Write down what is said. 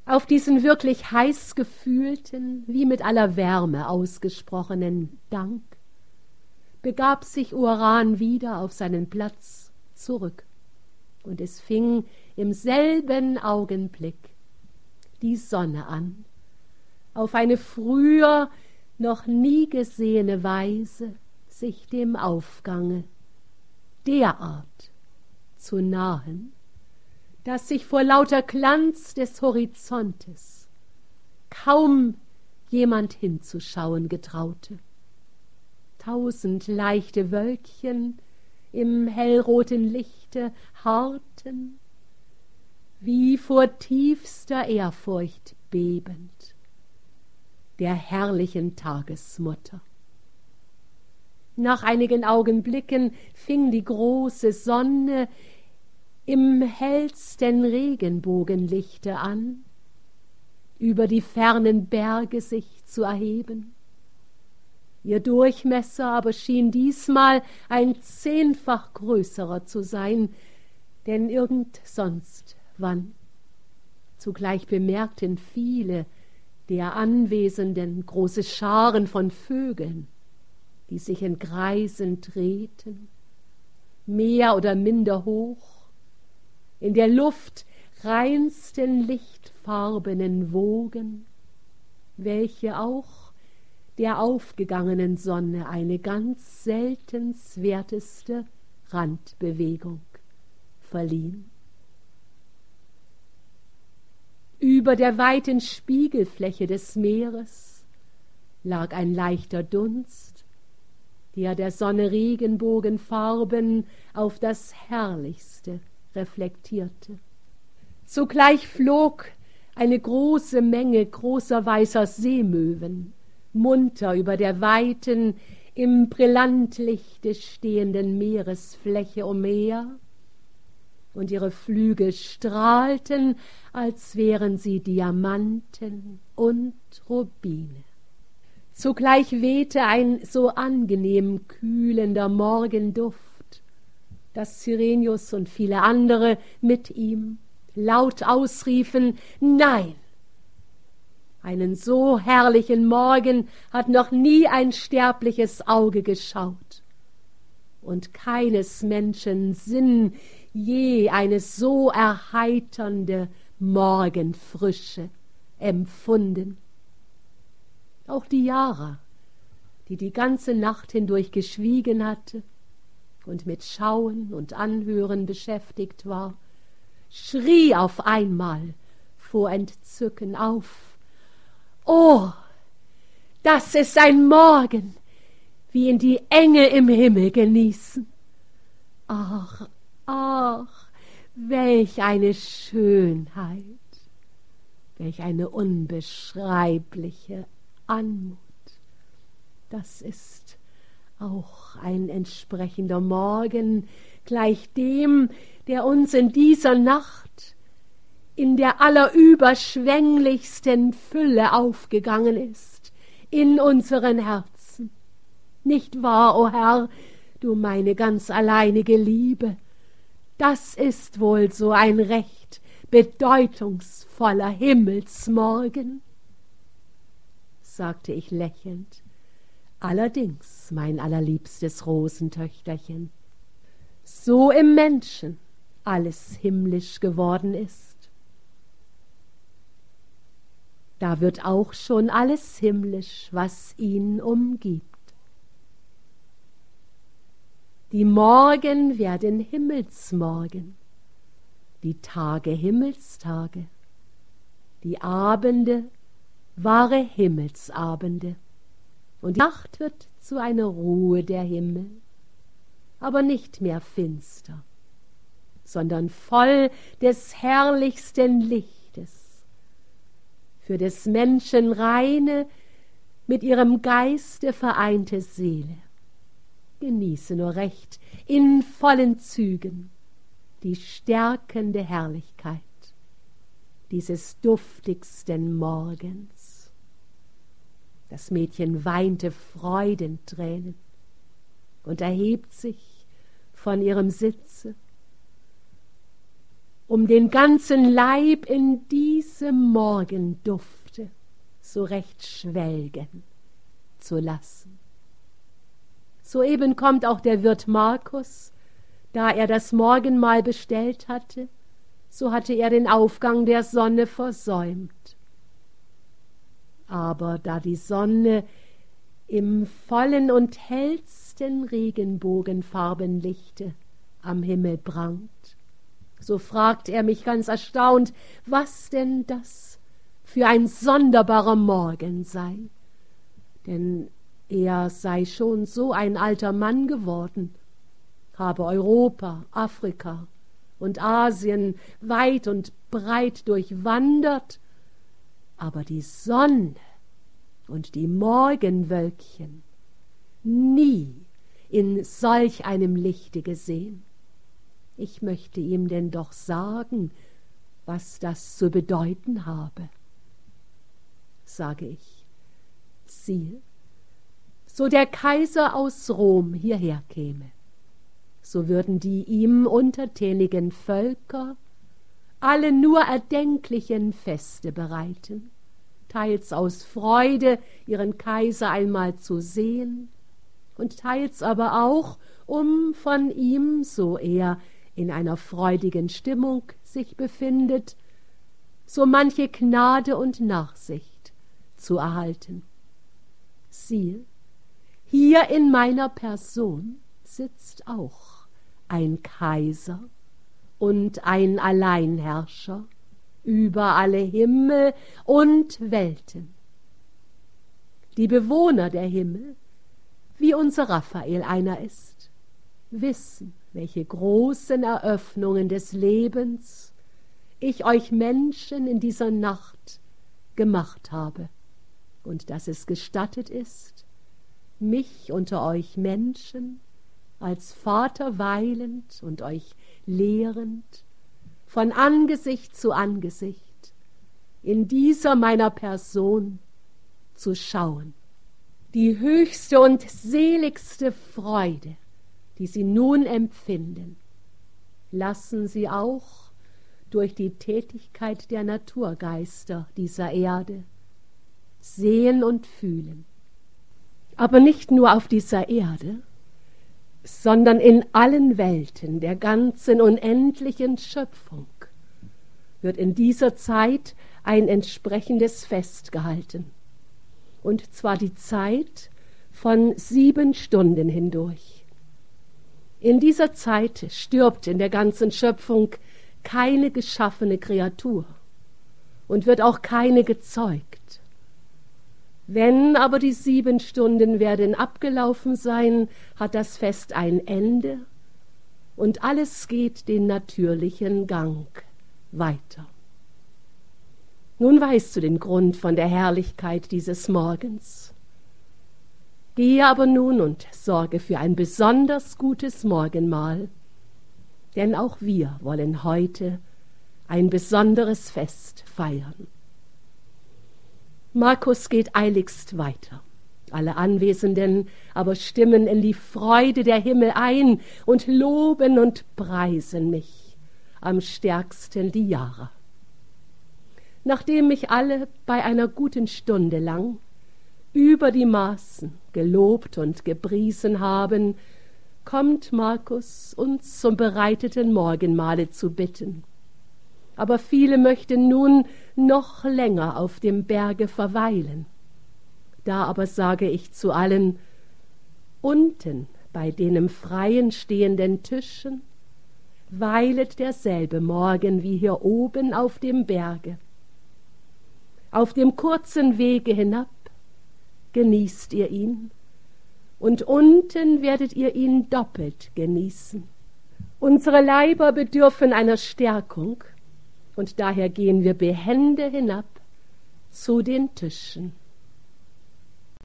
Auf diesen wirklich heiß gefühlten, wie mit aller Wärme ausgesprochenen Dank begab sich Uran wieder auf seinen Platz zurück, und es fing im selben Augenblick die Sonne an, auf eine früher noch nie gesehene Weise sich dem Aufgange derart zu nahen, dass sich vor lauter Glanz des Horizontes kaum jemand hinzuschauen getraute. 1000 leichte Wölkchen im hellroten Lichte harrten, wie vor tiefster Ehrfurcht bebend, der herrlichen Tagesmutter. Nach einigen Augenblicken fing die große Sonne im hellsten Regenbogenlichte an, über die fernen Berge sich zu erheben. Ihr Durchmesser aber schien diesmal ein 10-fach größerer zu sein, denn irgend sonst wann. Zugleich bemerkten viele der Anwesenden große Scharen von Vögeln, die sich in Kreisen drehten, mehr oder minder hoch, in der Luft reinsten lichtfarbenen Wogen, welche auch der aufgegangenen Sonne eine ganz seltenswerteste Randbewegung verliehen. Über der weiten Spiegelfläche des Meeres lag ein leichter Dunst, der Sonne Regenbogenfarben auf das Herrlichste reflektierte. Zugleich flog eine große Menge großer weißer Seemöwen munter über der weiten, im Brillantlichte stehenden Meeresfläche umher, und ihre Flügel strahlten, als wären sie Diamanten und Rubine. Zugleich wehte ein so angenehm kühlender Morgenduft, dass Cyrenius und viele andere mit ihm laut ausriefen: Nein! Einen so herrlichen Morgen hat noch nie ein sterbliches Auge geschaut, und keines Menschen Sinn je eine so erheiternde Morgenfrische empfunden. Auch Diara, die die ganze Nacht hindurch geschwiegen hatte und mit Schauen und Anhören beschäftigt war, schrie auf einmal vor Entzücken auf: »Oh, das ist ein Morgen, wie ihn die Engel im Himmel genießen! Ach, ach, welch eine Schönheit, welch eine unbeschreibliche Anmut! Das ist auch ein entsprechender Morgen, gleich dem, der uns in dieser Nacht in der allerüberschwänglichsten Fülle aufgegangen ist, in unseren Herzen. Nicht wahr, o Herr, du meine ganz alleinige Liebe? Das ist wohl so ein recht bedeutungsvoller Himmelsmorgen, sagte ich lächelnd. Allerdings, mein allerliebstes Rosentöchterchen, so im Menschen alles himmlisch geworden ist, da wird auch schon alles himmlisch, was ihn umgibt. Die Morgen werden Himmelsmorgen, die Tage Himmelstage, die Abende wahre Himmelsabende, und die Nacht wird zu einer Ruhe der Himmel, aber nicht mehr finster, sondern voll des herrlichsten Lichtes, für des Menschen reine, mit ihrem Geiste vereinte Seele. Genieße nur recht in vollen Zügen die stärkende Herrlichkeit dieses duftigsten Morgens. Das Mädchen weinte Freudentränen und erhebt sich von ihrem Sitze um den ganzen Leib in diesem Morgendufte so recht schwelgen zu lassen. Soeben kommt auch der Wirt Markus, da er das Morgenmahl bestellt hatte, so hatte er den Aufgang der Sonne versäumt. Aber da die Sonne im vollen und hellsten Regenbogenfarbenlichte am Himmel prangt, so fragt er mich ganz erstaunt, was denn das für ein sonderbarer Morgen sei. Denn er sei schon so ein alter Mann geworden, habe Europa, Afrika und Asien weit und breit durchwandert, aber die Sonne und die Morgenwölkchen nie in solch einem Lichte gesehen. Ich möchte ihm denn doch sagen, was das zu bedeuten habe. Sage ich, siehe, so der Kaiser aus Rom hierher käme, so würden die ihm untertänigen Völker alle nur erdenklichen Feste bereiten, teils aus Freude, ihren Kaiser einmal zu sehen, und teils aber auch, um von ihm, so er in einer freudigen Stimmung sich befindet, so manche Gnade und Nachsicht zu erhalten. Siehe, hier in meiner Person sitzt auch ein Kaiser und ein Alleinherrscher über alle Himmel und Welten. Die Bewohner der Himmel, wie unser Raphael einer ist, wissen, welche großen Eröffnungen des Lebens ich euch Menschen in dieser Nacht gemacht habe und dass es gestattet ist, mich unter euch Menschen als Vater weilend und euch lehrend von Angesicht zu Angesicht in dieser meiner Person zu schauen. Die höchste und seligste Freude, die sie nun empfinden, lassen sie auch durch die Tätigkeit der Naturgeister dieser Erde sehen und fühlen. Aber nicht nur auf dieser Erde, sondern in allen Welten der ganzen unendlichen Schöpfung wird in dieser Zeit ein entsprechendes Fest gehalten. Und zwar die Zeit von 7 Stunden hindurch. In dieser Zeit stirbt in der ganzen Schöpfung keine geschaffene Kreatur und wird auch keine gezeugt. Wenn aber die 7 Stunden werden abgelaufen sein, hat das Fest ein Ende und alles geht den natürlichen Gang weiter. Nun weißt du den Grund von der Herrlichkeit dieses Morgens. Gehe aber nun und sorge für ein besonders gutes Morgenmahl, denn auch wir wollen heute ein besonderes Fest feiern. Markus geht eiligst weiter. Alle Anwesenden aber stimmen in die Freude der Himmel ein und loben und preisen mich am stärksten die Jahre. Nachdem mich alle bei einer guten Stunde lang über die Maßen gelobt und gepriesen haben, kommt Markus, uns zum bereiteten Morgenmahle zu bitten. Aber viele möchten nun noch länger auf dem Berge verweilen. Da aber sage ich zu allen, unten bei den im Freien stehenden Tischen weilet derselbe Morgen wie hier oben auf dem Berge. Auf dem kurzen Wege hinab genießt ihr ihn, und unten werdet ihr ihn doppelt genießen. Unsere Leiber bedürfen einer Stärkung, und daher gehen wir behende hinab zu den Tischen.